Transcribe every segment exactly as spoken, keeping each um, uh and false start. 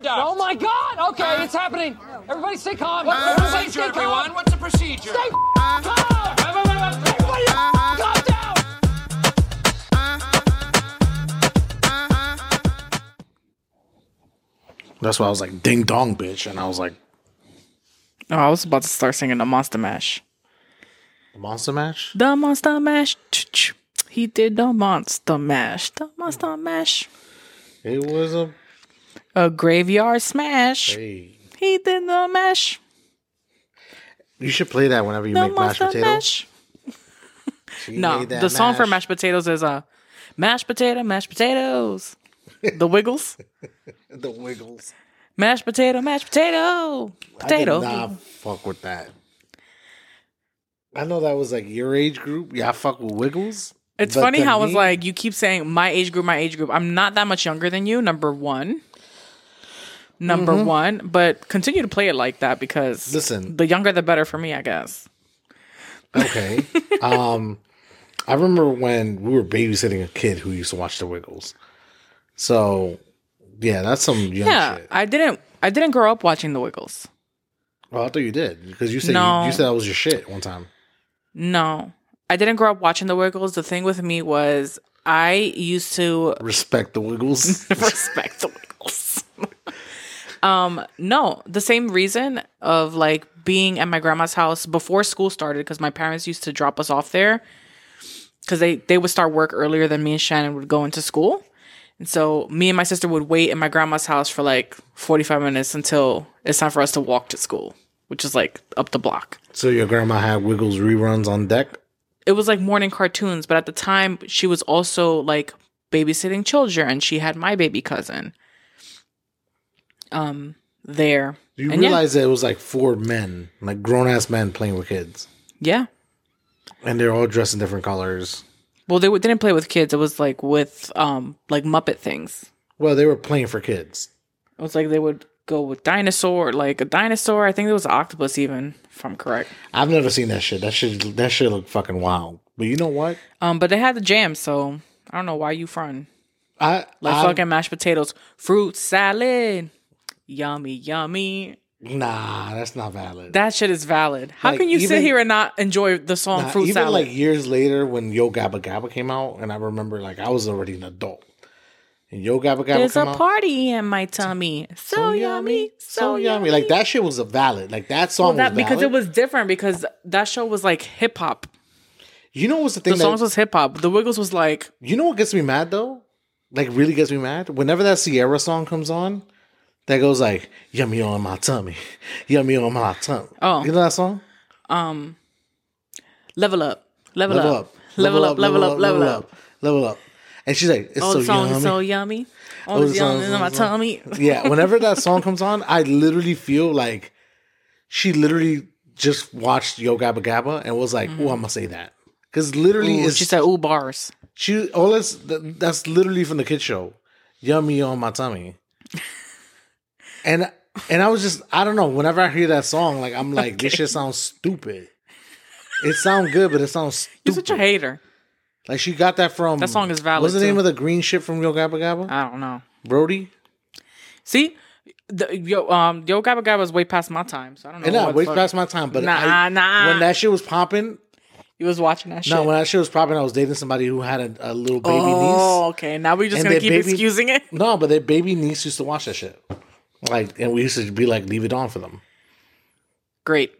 stopped. Oh my God! Okay, uh, it's happening. Everybody stay calm. What's the Everybody procedure, stay calm. everyone? What's the procedure? Stay calm. Everybody calm down. That's why I was like, ding dong, bitch. And I was like, oh, I was about to start singing the Monster Mash. The Monster Mash? The Monster Mash. He did the Monster Mash. The Monster Mash. It was a... A graveyard smash. Hey. He did the mash. You should play that whenever you the make mashed potatoes. Mash. No, the mash. Song for mashed potatoes is uh, mashed potato, mashed potatoes. The Wiggles. The Wiggles. Mashed potato, mashed potato. Potato. I did not fuck with that. I know that was like your age group. Yeah, I fuck with Wiggles. It's funny how it's like you keep saying my age group, my age group. I'm not that much younger than you, number one. Number mm-hmm. one. But continue to play it like that because listen, the younger the better for me, I guess. Okay. um, I remember when we were babysitting a kid who used to watch the Wiggles. So, yeah, that's some young yeah, shit. I didn't I didn't grow up watching the Wiggles. Oh, I thought you did. Because you said no. you, you said that was your shit one time. No. I didn't grow up watching the Wiggles. The thing with me was I used to respect the Wiggles. respect the Wiggles. um, no, the same reason of like being at my grandma's house before school started because my parents used to drop us off there because they, they would start work earlier than me and Shannon would go into school. And so me and my sister would wait in my grandma's house for like forty-five minutes until it's time for us to walk to school, which is like up the block. So your grandma had Wiggles reruns on deck? It was like morning cartoons, but at the time she was also like babysitting children. She had my baby cousin um there. You and realize yeah. that it was like four men, like grown-ass men playing with kids. Yeah. And they're all dressed in different colors. Well, they w- didn't play with kids. It was like with um like Muppet things. Well, they were playing for kids. It was like they would go with dinosaur, like a dinosaur. I think there was an octopus even, if I'm correct. I've never seen that shit. That shit, that shit looked fucking wild. But you know what? Um, but they had the jam, so I don't know why you front. I like I, fucking mashed potatoes, fruit salad, yummy, yummy. Nah, that's not valid. That shit is valid. How like, can you even, sit here and not enjoy the song nah, Fruit even Salad? Even like years later when Yo Gabba Gabba came out, and I remember like I was already an adult. And Yo Gabba Gabba There's came a out, party in my tummy. So, so yummy, so, so yummy. yummy. Like that shit was a valid. Like that song well, that, was valid. Because it was different because that show was like hip hop. You know what's the thing? The that, songs was hip hop. The Wiggles was like. You know what gets me mad though? Like really gets me mad? Whenever that Sierra song comes on, that goes like, yummy on my tummy. Yummy on my tummy. Oh. You know that song? Um, level up. Level, level up. up. Level, level up, level up, level up. up. Level up. And she's like, it's oh, so the song yummy. is so yummy. Oh, the song is in my tummy. Yeah, whenever that song comes on, I literally feel like she literally just watched Yo Gabba Gabba and was like, mm-hmm. oh, I'm going to say that. Because literally ooh, it's... She said, ooh, bars. She, all that's, that's literally from the kid show. Yummy on my tummy. And and I was just, I don't know, whenever I hear that song, like, I'm like, okay. This shit sounds stupid. It sounds good, but it sounds stupid. You're such a hater. Like, she got that from... That song is valid, What's the too. name of the green shit from Yo Gabba Gabba? I don't know. Brody? See? The, yo, um, Yo Gabba Gabba was way past my time, so I don't know. Yeah, way past my time, but nah, I, nah. when that shit was popping... You was watching that shit? No, when that shit was popping, I was dating somebody who had a, a little baby oh, niece. Oh, okay. Now we're just going to keep baby, excusing it? No, but their baby niece used to watch that shit. Like, and we used to be like, leave it on for them. Great.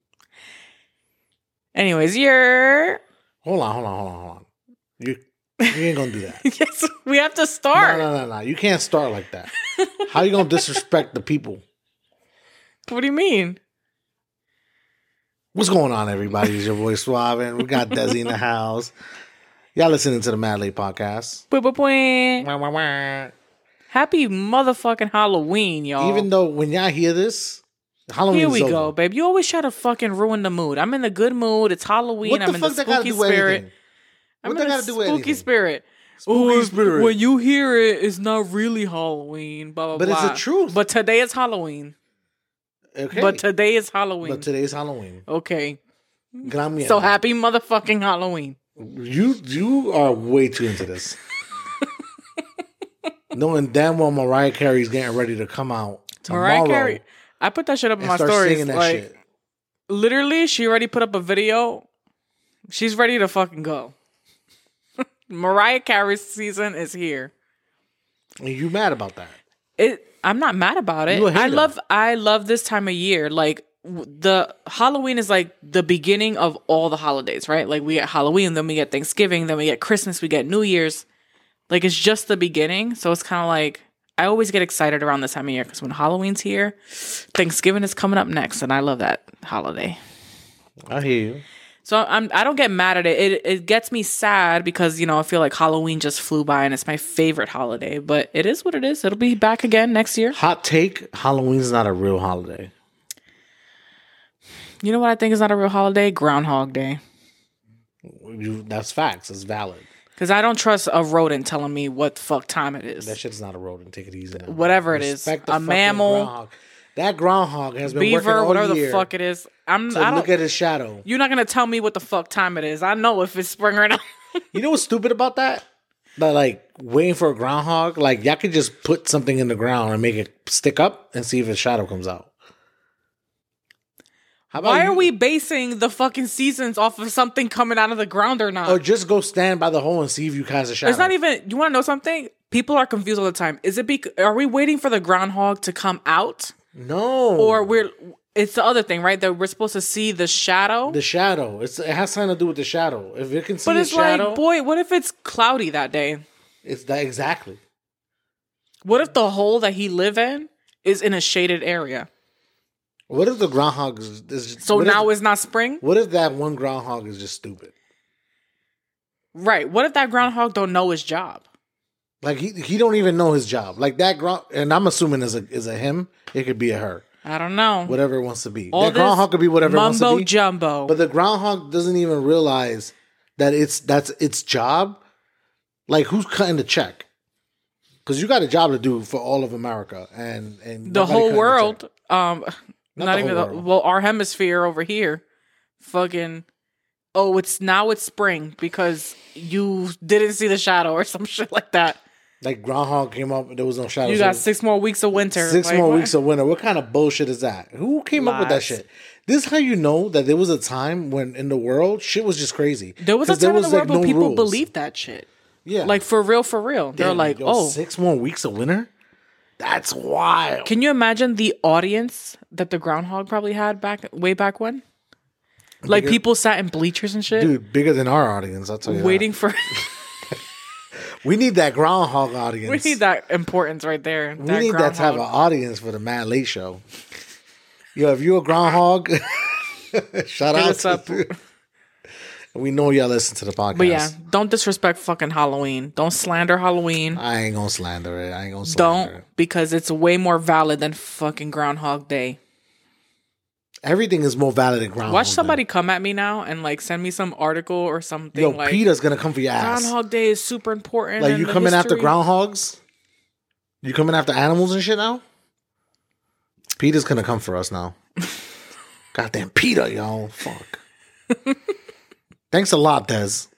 Anyways, you're... Hold on, hold on, hold on, hold on. You, you ain't going to do that. Yes, we have to start. No, no, no, no. You can't start like that. How you going to disrespect the people? What do you mean? What's going on, everybody? It's your boy Suave, and we got Desi in the house. Y'all listening to the Mad Late Podcast. Bwah, bwah, bwah. Wah, wah, wah. Happy motherfucking Halloween, y'all. Even though when y'all hear this, Halloween's Here we over. go, babe. You always try to fucking ruin the mood. I'm in the good mood. It's Halloween. What the I'm in fuck the that gotta spooky do with spirit. anything? I'm what in that the gotta do with spooky anything? spirit. Spooky Ooh, spirit. When you hear it, it's not really Halloween. Blah blah but blah. But it's the truth. But today is Halloween. Okay. But today is Halloween. But today's Halloween. Okay. Gracias. So happy motherfucking Halloween. You you are way too into this. Knowing damn well Mariah Carey's getting ready to come out. tomorrow. Mariah Carey. I put that shit up in and my start stories. singing that Like, shit. literally, she already put up a video. She's ready to fucking go. Mariah Carey's season is here. And you mad about that? It. I'm not mad about it. You a I hater. love. I love this time of year. Like w- the Halloween is like the beginning of all the holidays, right? Like we get Halloween, then we get Thanksgiving, then we get Christmas, we get New Year's. Like it's just the beginning, so it's kind of like I always get excited around this time of year because when Halloween's here, Thanksgiving is coming up next, and I love that holiday. I hear you. So I'm I don't get mad at it. It it gets me sad because, you know, I feel like Halloween just flew by and it's my favorite holiday, but it is what it is. It'll be back again next year. Hot take: Halloween's not a real holiday. You know what I think is not a real holiday? Groundhog Day. You, that's facts. It's valid. Because I don't trust a rodent telling me what the fuck time it is. That shit's not a rodent. Take it easy now. Whatever it is. Respect the A fucking mammal. groundhog. That groundhog has been working Beaver, all whatever year the fuck it is. I'm to I don't look at his shadow. You're not gonna tell me what the fuck time it is. I know if it's spring or not. You know what's stupid about that? That like waiting for a groundhog. Like y'all could just put something in the ground and make it stick up and see if its shadow comes out. How about Why you- are we basing the fucking seasons off of something coming out of the ground or not? Or just go stand by the hole and see if you cast a shadow. It's not even. You want to know something? People are confused all the time. Is it? Bec- are we waiting for the groundhog to come out, No. or we're? It's the other thing, right? That we're supposed to see the shadow. the shadow. It's it has something to do with the shadow. If it can see but the it's shadow, like, boy, what if it's cloudy that day? it's that exactly. What if the hole that he live in is in a shaded area? What if the groundhog is, is So what now if, it's not spring, what if that one groundhog is just stupid? right? What if that groundhog don't know his job? Like he he don't even know his job. Like that ground, and I'm assuming is a is a him. It could be a her. I don't know. Whatever it wants to be. All that this groundhog could be whatever it wants to mumbo be. jumbo. But the groundhog doesn't even realize that it's that's its job. Like who's cutting the check? Because you got a job to do for all of America and and the nobody whole cutting the world. check. Um, not, the even whole the, world. well, our hemisphere over here. Fucking. Oh, it's now it's spring because you didn't see the shadow or some shit like that. Like groundhog came up, there was no shadow. You so got six more weeks of winter. six Like, more what? weeks of winter. What kind of bullshit is that? Who came up with that Lies. shit? This is how you know that there was a time when in the world shit was just crazy. There was a 'Cause there time in the was, world like, where no people rules. believed that shit. Yeah, Like for real, for real. They're Damn, like, yo, oh, six more weeks of winter. That's wild. can you imagine the audience that the groundhog probably had back way back when? Like Bigger- people sat in bleachers and shit, Dude, bigger than our audience. I'll tell you. waiting for. that. We need that groundhog audience. We need that importance right there. We need that type of audience for the Mad Late Show. Yo, if you're a groundhog, shout Hit out us to up. We know y'all listen to the podcast. But yeah, don't disrespect fucking Halloween. Don't slander Halloween. I ain't gonna slander it. I ain't gonna slander Don't, it. because it's way more valid than fucking Groundhog Day. Everything is more valid than Groundhog Watch Day. somebody come at me now and like send me some article or something. Yo, like Peter's gonna come for your ass. Groundhog Day is super important. Like in you the coming after history. groundhogs? You coming after animals and shit now? Peter's gonna come for us now. Goddamn Peter, yo. Fuck. Thanks a lot, Des.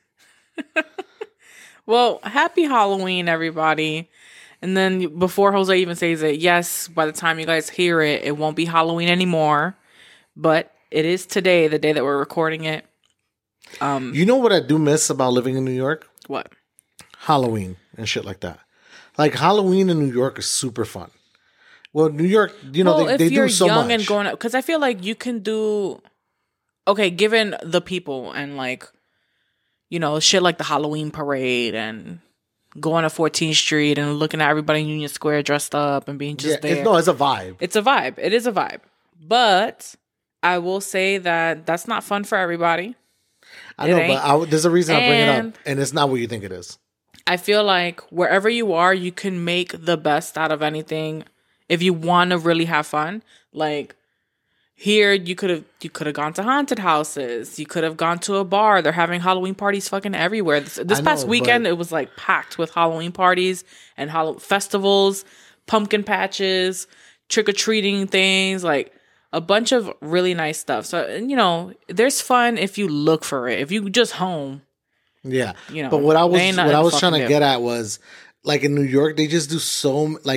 Well, happy Halloween, everybody. And then before Jose even says it, yes, by the time you guys hear it, it won't be Halloween anymore. But it is today, the day that we're recording it. Um, You know what I do miss about living in New York? what? Halloween and shit like that. Like Halloween in New York is super fun. Well, New York, you know, well, they, if they you're do so young much. and going up, because I feel like you can do, okay, given the people and like, you know, shit like the Halloween parade and going to fourteenth Street and looking at everybody in Union Square dressed up and being just yeah, there. it's, no, it's a vibe. It's a vibe. It is a vibe. But I will say that that's not fun for everybody. I it know, ain't. but I, there's a reason I bring it And- up, and it's not what you think it is. I feel like wherever you are, you can make the best out of anything if you want to really have fun. Like here, you could have you could have gone to haunted houses. You could have gone to a bar. They're having Halloween parties fucking everywhere. This, this I past know, weekend, but- it was like packed with Halloween parties and Hall- festivals, pumpkin patches, trick or treating things, like a bunch of really nice stuff. So and, you know, there's fun if you look for it. If you just home. Yeah, You know, but what I was they ain't what nothing I to was trying to fucking do. get at was like in New York, they just do so m- like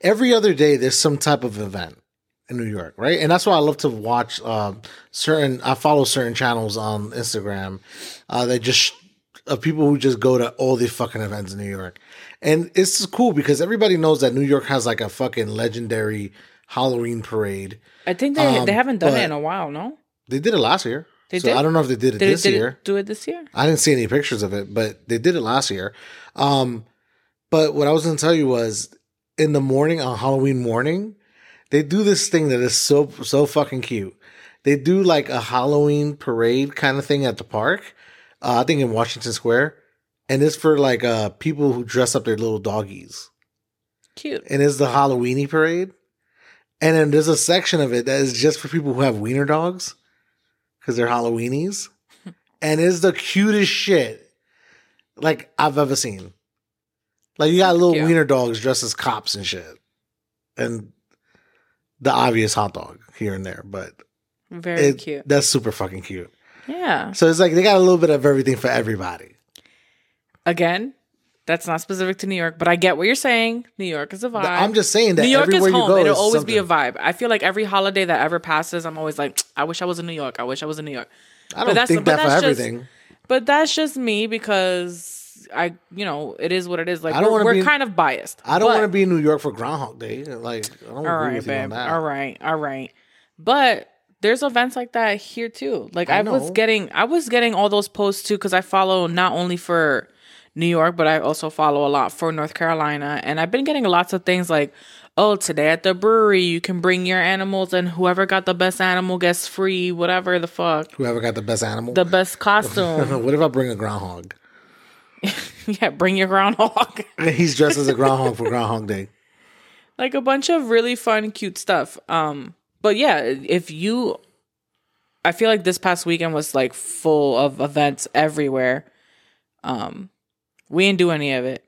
every other day there's some type of event in New York, right? And that's why I love to watch um, certain. I follow certain channels on Instagram uh, that just of people who just go to all the fucking events in New York, and it's just cool because everybody knows that New York has like a fucking legendary Halloween parade. I think they Um, they haven't done but- it in a while. No, They did it last year. They so did? I don't know if they did it did this it, did year. it do it this year? I didn't see any pictures of it, but they did it last year. Um, but what I was going to tell you was in the morning, on Halloween morning, they do this thing that is so, so fucking cute. They do like a Halloween parade kind of thing at the park. Uh, I think in Washington Square. And it's for like uh, people who dress up their little doggies. Cute. And it's the Halloweeny parade. And then there's a section of it that is just for people who have wiener dogs. Because they're Halloweenies. And it's the cutest shit like I've ever seen. Like you got little Cute. wiener dogs dressed as cops and shit. And the obvious hot dog here and there. But Very it, cute. that's super fucking cute. Yeah. So it's like they got a little bit of everything for everybody. Again, that's not specific to New York, but I get what you're saying. New York is a vibe. I'm just saying that New York is everywhere you home. go, It'll is always be a something. vibe. I feel like every holiday that ever passes, I'm always like, I wish I was in New York. I wish I was in New York. I But don't that's- think but that for that's just- everything. But that's just me because I, you know, it is what it is. Like I don't we're, wanna we're be- kind of biased. I don't But- want to be in New York for Groundhog Day. Like, I don't All agree right, with you on babe. that. All right, all right. But there's events like that here too. Like I I, was know. getting, I was getting all those posts too because I follow not only for New York, but I also follow a lot for North Carolina, and I've been getting lots of things like, oh, today at the brewery you can bring your animals, and whoever got the best animal gets free, whatever the fuck, Whoever got the best animal. the best costume. What if I bring a groundhog? Yeah, bring your groundhog. He's dressed as a groundhog for Groundhog Day. Like a bunch of really fun, cute stuff. Um, but yeah, if you, I feel like this past weekend was like full of events everywhere. Um, we didn't do any of it.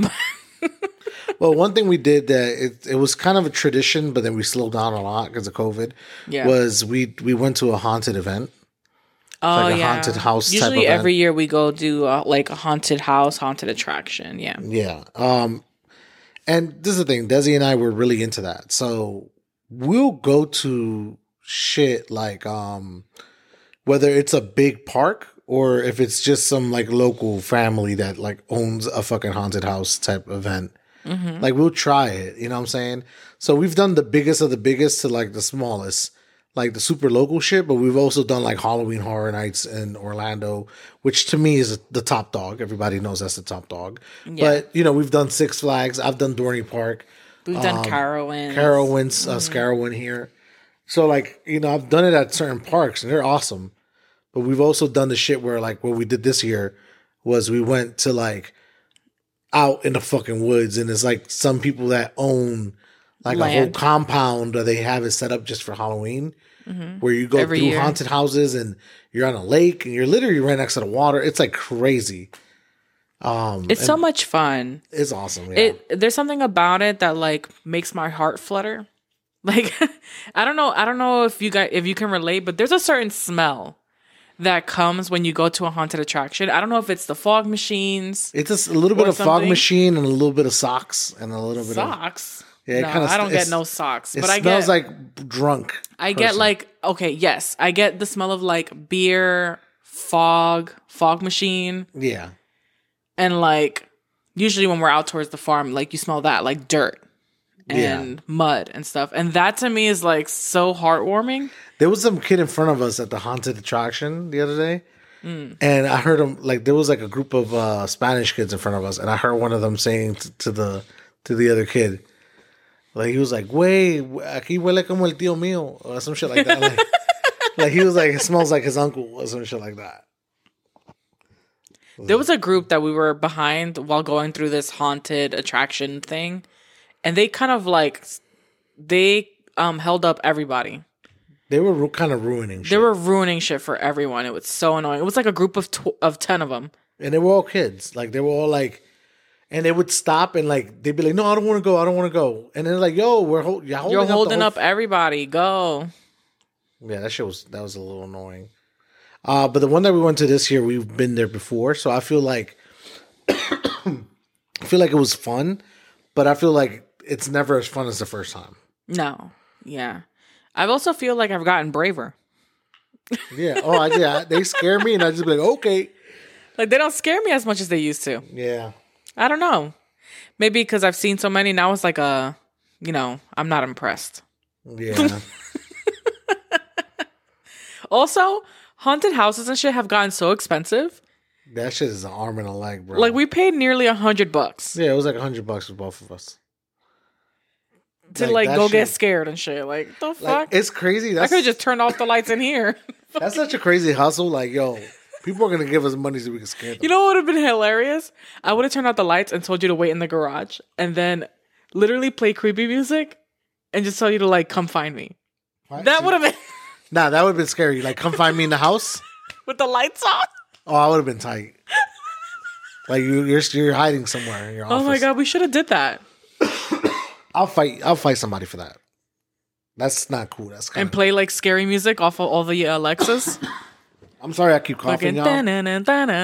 Well, one thing we did that it, it was kind of a tradition, but then we slowed down a lot because of COVID. Yeah. Was we we went to a haunted event. Oh like a yeah, haunted house type Usually event. every year we go do uh, like a haunted house, haunted attraction. Yeah. Yeah. Um, and this is the thing, Desi and I were really into that. So we'll go to shit like um, whether it's a big park or if it's just some like local family that like owns a fucking haunted house type event. Mm-hmm. Like we'll try it, you know what I'm saying? So we've done the biggest of the biggest to like the smallest, like the super local shit, but we've also done like Halloween Horror Nights in Orlando, which to me is the top dog. Everybody knows that's the top dog. But, you know, we've done Six Flags. I've done Dorney Park. We've done Carowinds. Carowinds, uh, Scarowin here. So, like, you know, I've done it at certain parks, and they're awesome. But we've also done the shit where, like, what we did this year was we went to, like, out in the fucking woods, and it's, like, some people that own, like, a whole Land. compound that they have it set up just for Halloween, where you go Every through year. haunted houses, and you're on a lake, and you're literally right next to the water. It's, like, crazy. Um, It's so much fun. It's awesome, yeah. It there's something about it that like makes my heart flutter. Like I don't know, I don't know if you guys if you can relate, but there's a certain smell that comes when you go to a haunted attraction. I don't know if it's the fog machines, It's just a little bit or of fog something. machine and a little bit of socks and a little bit of socks. Yeah, it no, kinda I don't st- get it's- no socks, it but I smells get like drunk. I get person. like okay, yes, I get the smell of like beer, fog, fog machine, yeah, and like usually when we're out towards the farm, like you smell that like dirt and Yeah. mud and stuff, and that to me is like so heartwarming. there was some kid in front of us at the haunted attraction the other day, Mm. and I heard him like there was like a group of uh, Spanish kids in front of us, and I heard one of them saying t- to the to the other kid, like he was like, "Wey, aquí huele como el tío mío," or some shit like that. Like, like he was like, "It smells like his uncle," or some shit like that. There was a group that we were behind while going through this haunted attraction thing, and they kind of like they um held up everybody. They were ru- kind of ruining shit. They were ruining shit for everyone. It was so annoying. It was like a group of tw- of ten of them. And they were all kids. Like they were all like, and they would stop and like they'd be like, "No, I don't want to go. I don't want to go." And then like, "Yo, we're hold- you're holding You're up the holding whole up everybody. Go. Yeah, that shit was that was a little annoying. Uh, but the one that we went to this year, we've been there before, so I feel like I feel like it was fun, but I feel like it's never as fun as the first time. No. Yeah. I also feel like I've gotten braver. Yeah. Oh, I, yeah. They scare me, and I just be like, okay. Like, they don't scare me as much as they used to. Yeah. I don't know. Maybe because I've seen so many. Now it's like a, you know, I'm not impressed. Yeah. Also, haunted houses and shit have gotten so expensive. That shit is an arm and a leg, bro. Like, we paid nearly a hundred bucks Yeah, it was like a hundred bucks for both of us. to Like, like that go shit- get scared and shit. Like, the fuck? Like, it's crazy. I That's, could have just turned off the lights in here. that's such a crazy hustle. Like, yo, people are going to give us money so we can scare them. You know what would have been hilarious? I would have turned out the lights and told you to wait in the garage and then literally play creepy music and just tell you to like come find me. What? That See- would have been Nah, that would have been scary. Like, come find me in the house. with the lights on. Oh, I would have been tight. Like, you, you're you're hiding somewhere in your office. Oh my god, we should have did that. I'll fight. I'll fight somebody for that. That's not cool. That's kind And of. play like scary music off of all the Alexas. I'm sorry, I keep coughing, y'all. I I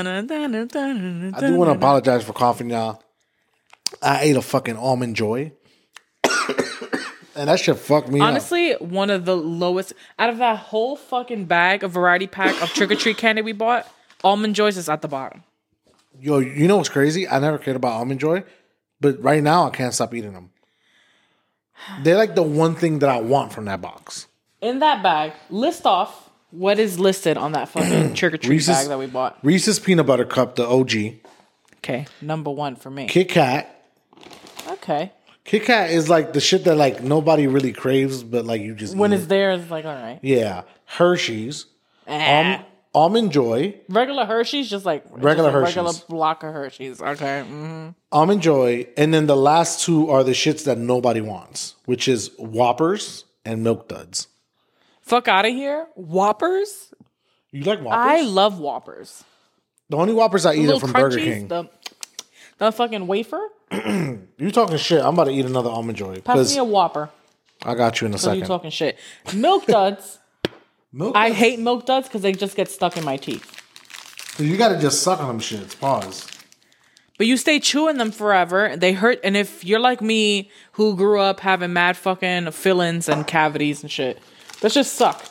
do want to apologize for coughing, y'all. I ate a fucking almond joy, and that shit fucked me up. Honestly, one of the lowest out of that whole fucking bag of variety pack of trick or treat candy we bought. Almond Joys is at the bottom. Yo, you know what's crazy? I never cared about almond joy, but right now I can't stop eating them. They're like the one thing that I want from that box. In that bag, list off what is listed on that fucking trick or treat Reese's- bag that we bought. Reese's Peanut Butter Cup, the O G. Okay, number one for me. Kit Kat. Okay, Kit Kat is like the shit that like nobody really craves, but like you just when eat it's it. there, it's like all right. Yeah. Hershey's. Ah. Alm- almond Joy. Regular Hershey's, just like Regular just a Hershey's. regular block of Hershey's. Okay, hmm Almond Joy. And then the last two are the shits that nobody wants, which is Whoppers and Milk Duds. fuck out of here. Whoppers. You like Whoppers? I love Whoppers. the only Whoppers I eat are Little from Burger crunchies, King. The, the fucking wafer. You talking shit. I'm about to eat another Almond Joy. Pass Because me a Whopper. I got you in a So you second. talking shit. Milk Duds. Milk I Duds? hate Milk Duds because they just get stuck in my teeth. You gotta just suck on them shits. Pause. But you stay chewing them forever. They hurt. And if you're like me, who grew up having mad fucking fillings and cavities and shit, that just suck.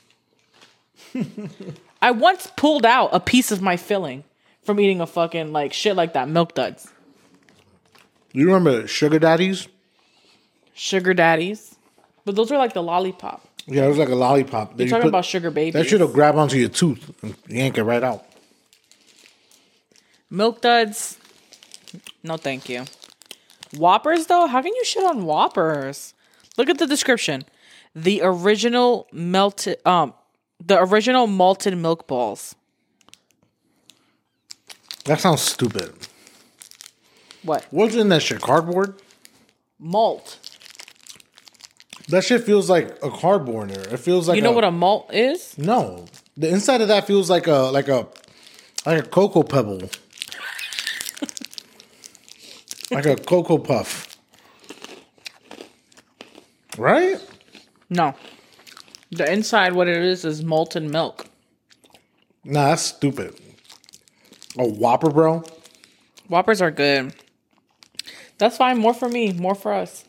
I once pulled out a piece of my filling from eating a fucking like shit like that. Milk Duds. You remember Sugar Daddies? Sugar daddies. But those are like the lollipop. Yeah, it was like a lollipop. You're talking about sugar babies. That shit'll grab onto your tooth and yank it right out. Milk Duds. No, thank you. Whoppers, though? How can you shit on Whoppers? Look at the description. The original melted, um, the original malted milk balls. That sounds stupid. What? What's in that shit? Cardboard? Malt. That shit feels like a cardboard in there. It feels like You know a, what a malt is? No. The inside of that feels like a like a like a cocoa pebble. Like a cocoa puff. Right? No. The inside, what it is, is molten milk. Nah, that's stupid. A Whopper, bro? Whoppers are good. That's fine. More for me. More for us.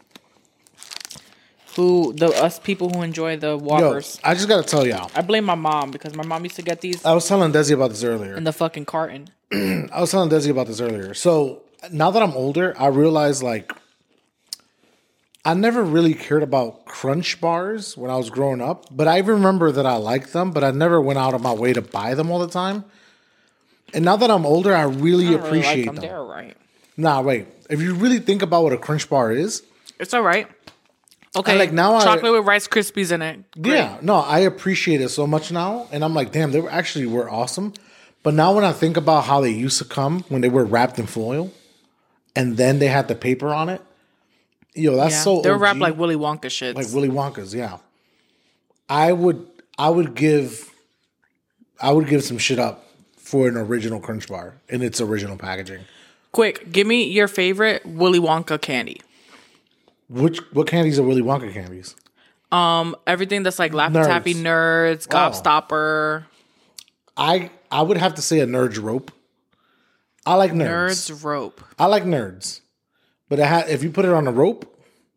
Who, the us people who enjoy the Yo, Whoppers. I just gotta tell y'all. I blame my mom because my mom used to get these I was telling Desi about this earlier. in the fucking carton. I was telling Desi about this earlier. So now that I'm older, I realize like I never really cared about Crunch bars when I was growing up, but I remember that I liked them, but I never went out of my way to buy them all the time. And now that I'm older, I really I don't really appreciate like them. them. They're all right. Nah, wait. If you really think about what a Crunch bar is, It's all right. Okay. like, now I- chocolate with Rice Krispies in it. Great. yeah, no, I appreciate it so much now, and I'm like, damn, they were actually were awesome. But now when I think about how they used to come when they were wrapped in foil, and then they had the paper on it, yo, that's Yeah. so They're O G. wrapped like Willy Wonka shits. like Willy Wonka's, yeah. I would, I would give, I would give some shit up for an original Crunch bar in its original packaging. Quick, give me your favorite Willy Wonka candy. Which what candies are Willy Wonka candies? Um, everything that's like Laffy Nerds. Taffy Nerds, Wow. Gobstopper, I I would have to say a Nerds rope. I like nerds. Nerds Rope. I like nerds, but it ha- if you put it on a rope,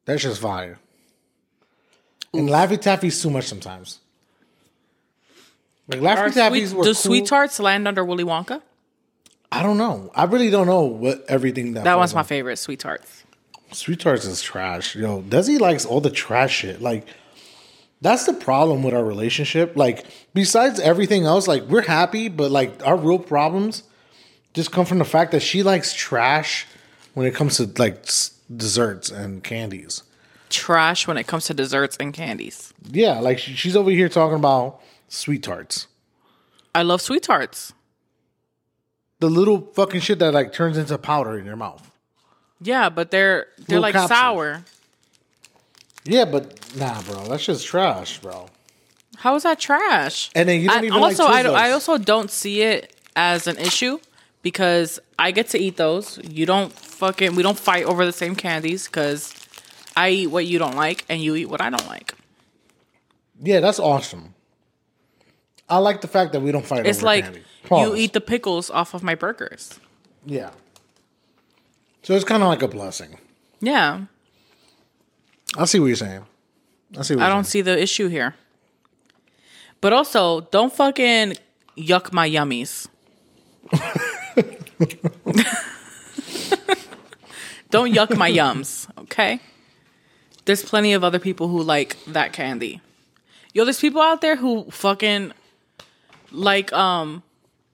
That's just fire. And Laffy Taffy's too much sometimes. Like Are Laffy Taffy's sweet, were do cool. Sweet Tarts land under Willy Wonka? I don't know. I really don't know what everything that. That one's falls my on. favorite, Sweet Tarts. Sweet Tarts is trash. Yo, Desi likes all the trash shit. Like, that's the problem with our relationship. Like, besides everything else, like, we're happy, but, like, our real problems just come from the fact that she likes trash when it comes to, like, s- desserts and candies. Trash when it comes to desserts and candies. Yeah, like, she, she's over here talking about Sweet Tarts. I love Sweet Tarts. The little fucking shit that, like, turns into powder in your mouth. Yeah, but they're they're Little like capsule. sour. Yeah, but, nah, bro. That's just trash, bro. How is that trash? And then you don't I, even also, like I, don't- I Twizzlers. also don't see it as an issue because I get to eat those. You don't fucking we don't fight over the same candies because I eat what you don't like and you eat what I don't like. Yeah, that's awesome. I like the fact that we don't fight It's over like candy. you Pause. eat the pickles off of my burgers. Yeah. So it's kind of like a blessing. Yeah, I see what you're saying. I see what I you're don't saying. see the issue here. But also, don't fucking yuck my yummies. Don't yuck my yums, okay? There's plenty of other people who like that candy. Yo, there's people out there who fucking like, um,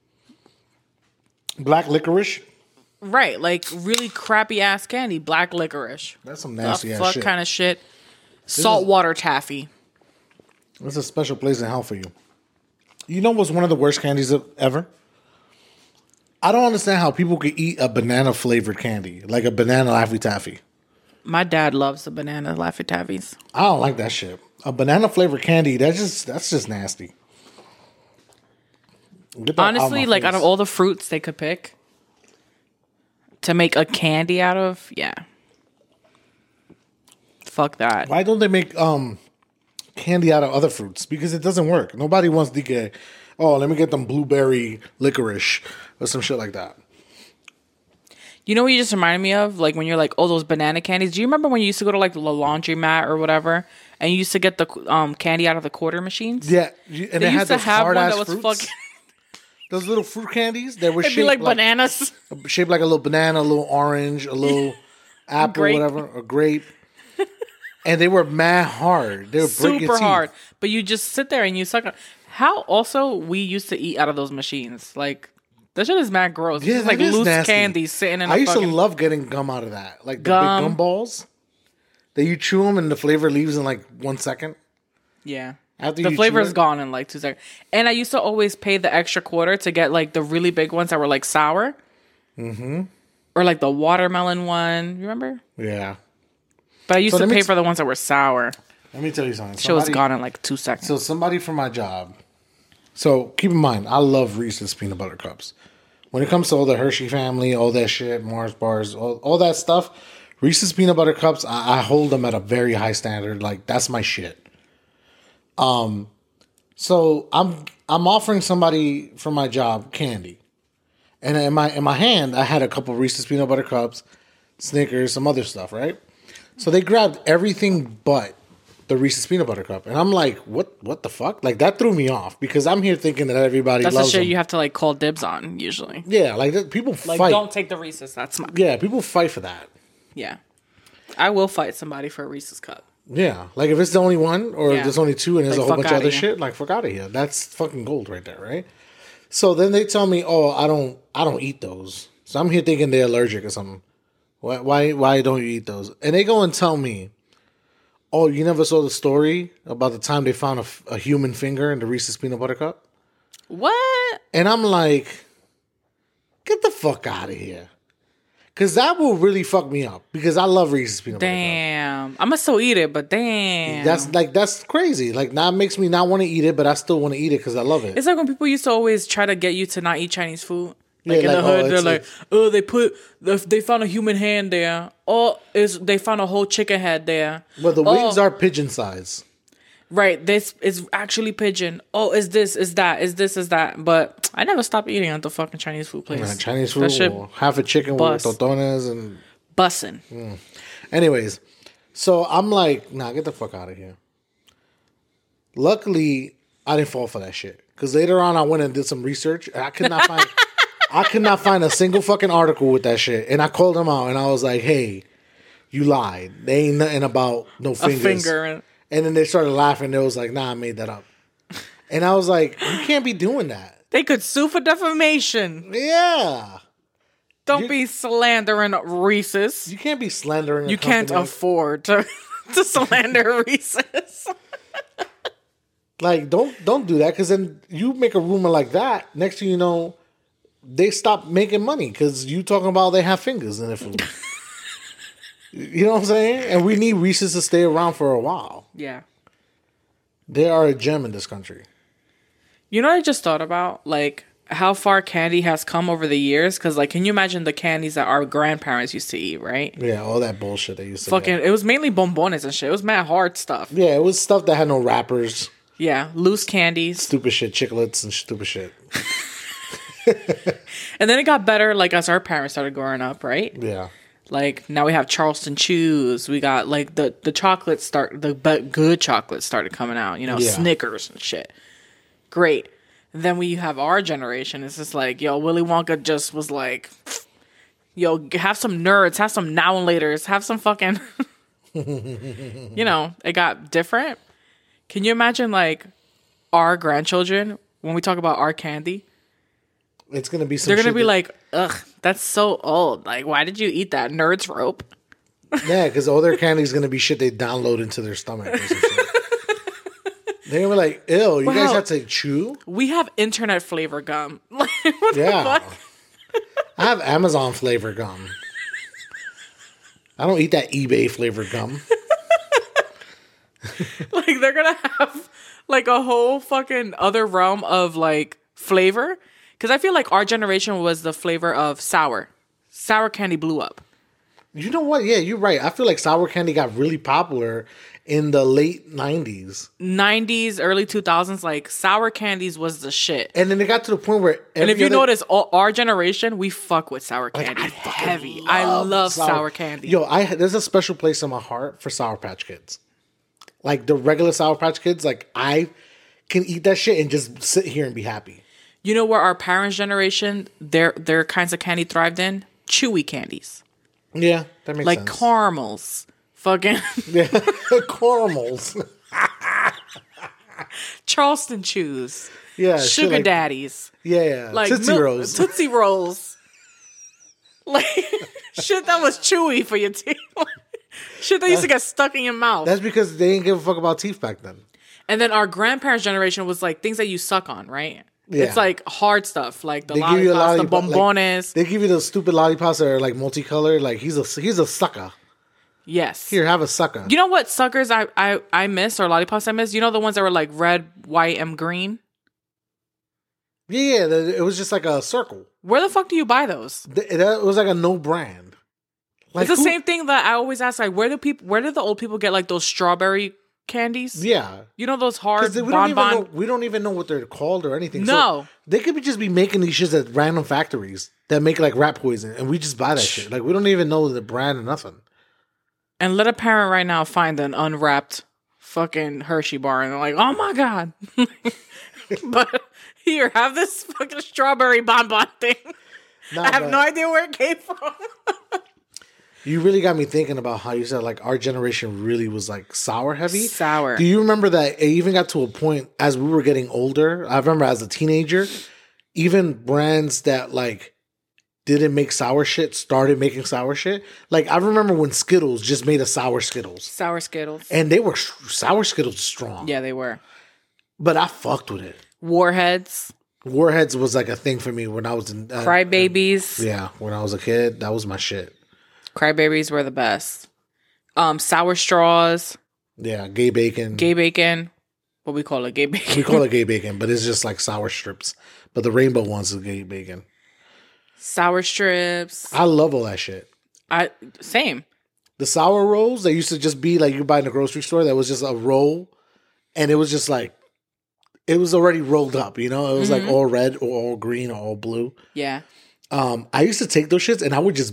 Black licorice? right, like really crappy ass candy, black licorice. That's some The nasty ass fuck shit. kind of shit. Saltwater taffy. That's a special place in hell for you. You know what's one of the worst candies of- ever? I don't understand how people could eat a banana flavored candy, like a banana Laffy Taffy. My dad loves the banana Laffy Taffies. I don't like that shit. A banana flavored candy, that's just that's just nasty. Get that out of Honestly, my like face. out of all the fruits they could pick to make a candy out of, yeah. Fuck that. Why don't they make um candy out of other fruits? Because it doesn't work. Nobody wants to get, oh, let me get them blueberry licorice or some shit like that. You know what you just reminded me of? Like when you're like, oh, those banana candies. Do you remember when you used to go to like the laundromat or whatever and you used to get the um, candy out of the quarter machines? Yeah, you- and They they had used to those have hard one ass that was fruits. fucking. Those little fruit candies that were It'd shaped be like, like, bananas. shaped like a little banana, a little orange, a little apple, Grape. whatever, a grape. And they were mad hard. They were breaking Super teeth. hard. But you just sit there and you suck on. How also we used to eat out of those machines. Like, that shit is mad gross. Yeah, It's just like that is loose nasty. candy sitting in a I used fucking. to love getting gum out of that, like the Gum. big gum balls. That you chew them and the flavor leaves in like one second. Yeah. After The you flavor chew is it. gone in like two seconds. And I used to always pay the extra quarter to get like the really big ones that were like sour. Mm-hmm. Or like the watermelon one. You remember? Yeah. But I used So to let me pay t- for the ones that were sour. Let me tell you something. Shit was Somebody- gone in like two seconds. So somebody from my job. So keep in mind, I love Reese's peanut butter cups. When it comes to all the Hershey family, all that shit, Mars bars, all, all that stuff, Reese's peanut butter cups, I, I hold them at a very high standard. Like that's my shit. Um, so I'm I'm offering somebody from my job candy, and in my in my hand I had a couple Reese's peanut butter cups, Snickers, some other stuff, right? So they grabbed everything but the Reese's peanut butter cup, and I'm like, "What? What the fuck?" Like that threw me off because I'm here thinking that everybody That's the loves shit them. you have to like call dibs on usually. Yeah, like that- people Like, fight. don't take the Reese's. That's my. Yeah, people fight for that. Yeah. I will fight somebody for a Reese's cup. Yeah, like if it's the only one or Yeah. there's only two and there's Like, a whole fuck bunch of outta other here. shit, like fuck out of here. That's fucking gold right there, right? So then they tell me, "Oh, I don't, I don't eat those." So I'm here thinking they're allergic or something. Why, why, why don't you eat those? And they go and tell me, "Oh, you never saw the story about the time they found a, f- a human finger in the Reese's peanut butter cup?" What? And I'm like, "Get the fuck out of here." Because that will really fuck me up. Because I love Reese's peanut butter cup. Damn. I'm gonna still eat it, but damn. That's like that's crazy. Like now it makes me not want to eat it, but I still want to eat it because I love it. It's like when people used to always try to get you to not eat Chinese food. Like Yeah, in like, the hood, oh, they're it's- like, oh, they put, they found a human hand there. Oh, is they found a whole chicken head there. But the Oh, wings are pigeon size. right. This is actually pigeon. Oh, is this, is that, is this, is that. But I never stopped eating at the fucking Chinese food place. Man, Chinese That food, shit or half a chicken bust. with totones and. bussin'. Anyways, So I'm like, nah, get the fuck out of here. Luckily, I didn't fall for that shit. Because later on, I went and did some research. And I could not find, I could not find a single fucking article with that shit. And I called them out, and I was like, "Hey, you lied. There ain't nothing about no fingers." A finger. And then they started laughing. They was like, "Nah, I made that up." And I was like, "You can't be doing that." They could sue for defamation. Yeah. Don't You- be slandering Reese's. You can't be slandering. a You can't company. afford to to slander Reese's. Like, don't don't do that, because then you make a rumor like that. Next thing you know, they stop making money because you talking about they have fingers in their food. You know what I'm saying? And we need Reese's to stay around for a while. Yeah. They are a gem in this country. You know what I just thought about? Like, how far candy has come over the years? Because, like, can you imagine the candies that our grandparents used to eat, right? Yeah, all that bullshit they used to Fucking, get. it was mainly bombones and shit. It was mad hard stuff. Yeah, it was stuff that had no wrappers, Yeah, loose candies. stupid shit, chiclets and stupid shit. And then it got better, like, as our parents started growing up, right? Yeah. Like, now we have Charleston Chews. We got, like, the, the chocolate start, the be- good chocolate started coming out, you know, Yeah. Snickers and shit. Great. Then we have our generation. It's just like, yo, Willy Wonka just was like, yo, have some nerds, have some now and laters, have some fucking, you know, it got different. Can you imagine, like, our grandchildren, when we talk about our candy, It's going to be some they're going to shit be that- like, ugh, that's so old. Like, why did you eat that? Nerds rope. Yeah, because all their candy is going to be shit they download into their stomach or some shit. They're going to be like, ew, you guys Wow. have to chew? We have internet flavor gum. Like, what Yeah. the fuck? I have Amazon flavor gum. I don't eat that eBay flavored gum. Like, they're gonna have like a whole fucking other realm of like flavor. Because I feel like our generation was the flavor of sour. Sour candy blew up. You know what? Yeah, you're right. I feel like sour candy got really popular in the late nineties. nineties, early two thousands, like sour candies was the shit. And then it got to the point where every And if you other- notice, all, our generation, we fuck with sour like, candy I fucking heavy. I love sour, candy. Yo, I there's a special place in my heart for Sour Patch Kids. Like the regular Sour Patch Kids, like I can eat that shit and just sit here and be happy. You know where our parents' generation, their their kinds of candy thrived in? Chewy candies. Yeah, that makes Like sense. caramels. Fucking Yeah, caramels. Charleston Chews. Yeah, shit Sugar like- daddies. Yeah, yeah. Like Tootsie milk- Rolls. Tootsie Rolls. Like shit that was chewy for your teeth. Shit that used to get stuck in your mouth. That's because they didn't give a fuck about teeth back then. And then our grandparents' generation was like things that you suck on, right? Yeah. It's like hard stuff, like the They give you a lollipops, the lollipop, like- bombones. They give you those stupid lollipops that are like multicolored. Like he's a he's a sucker. Yes. Here, have a sucker. You know what suckers I, I, I miss or lollipops I miss? You know the ones that were like red, white, and green? Yeah, yeah. the- It was just like a circle. Where the fuck do you buy those? Th- That was like a no brand. Like It's the who- same thing that I always ask, like, where do people, where do the old people get like those strawberry candies? Yeah. You know those hard Because we don't even bonbon? know we don't even know what they're called or anything. So No. they could be just be making these shits at random factories that make like rat poison, and we just buy that shit. Like we don't even know the brand or nothing. And let a parent right now find an unwrapped fucking Hershey bar and they're like, oh my God. But here, have this fucking strawberry bonbon thing. Nah, I have but no idea where it came from. You really got me thinking about how you said like our generation really was like sour heavy. Sour. Do you remember that it even got to a point as we were getting older? I remember as a teenager, even brands that like didn't make sour shit started making sour shit. Like I remember when Skittles just made a sour Skittles, Sour Skittles. and they were sour Skittles strong. Yeah, they were. But I fucked with it. Warheads. Warheads was like a thing for me when I was in uh, Crybabies. Yeah, when I was a kid, that was my shit. Crybabies were the best. Um, sour straws. Yeah, gay bacon. Gay bacon. What we call it? Gay bacon. We call it gay bacon, but it's just like sour strips. But the rainbow ones is gay bacon. Sour strips. I love all that shit. I same. The sour rolls, they used to just be like you buy in the grocery store. That was just a roll, and it was just like it was already rolled up. You know, it was like all red or all green or all blue. Yeah. Um, I used to take those shits and I would just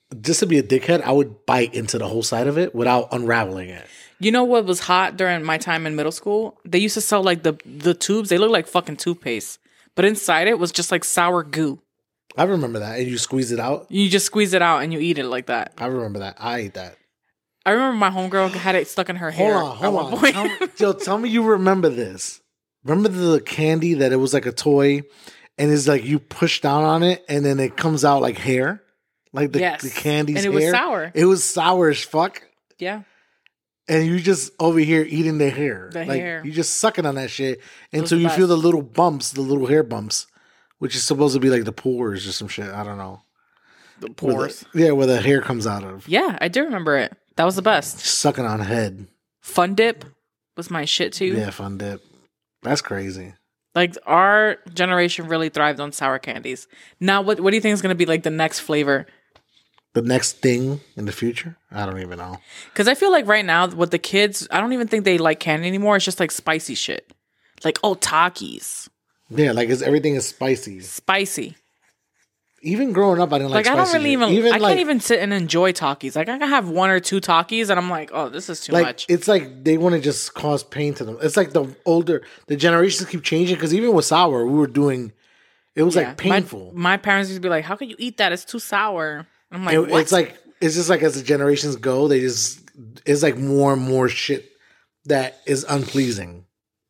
just to be a dickhead, I would bite into the whole side of it without unraveling it. You know what was hot during my time in middle school? They used to sell like the the tubes. They look like fucking toothpaste, but inside it was just like sour goo. I remember that. And you squeeze it out? You just squeeze it out and you eat it like that. I remember that. I ate that. I remember my homegirl had it stuck in her hair. Hold on, hold on. Tell me, yo, tell me you remember this. Remember the candy that it was like a toy and it's like you push down on it and then it comes out like hair? Like the, yes. the candy's And it hair? was sour. It was sour as fuck. Yeah. And you just over here eating the hair. The like, hair. You just sucking on that shit was until the you best. feel the little bumps, the little hair bumps, which is supposed to be like the pores or some shit. I don't know. The Where pores. the- yeah, where the hair comes out of. Yeah, I do remember it. That was the best. Sucking on head. Fun Dip was my shit too. Yeah, fun dip. That's crazy. Like our generation really thrived on sour candies. Now, what what do you think is going to be like the next flavor? The next thing in the future? I don't even know. Because I feel like right now with the kids, I don't even think they like candy anymore. It's just like spicy shit. Like, oh, Takis. Yeah, like it's everything is spicy. Spicy. Even growing up, I didn't like. Like, I don't spicy really shit. even, Even I like, can't even sit and enjoy Takis. Like, I can have one or two Takis and I'm like, oh, this is too like much. it's like they want to just cause pain to them. It's like the older the generations keep changing because even with sour, we were doing. It was Yeah. like painful. My, my parents used to be like, how can you eat that? It's too sour. I'm like, It- what? it's like it's just like as the generations go, they just it's like more and more shit that is unpleasing.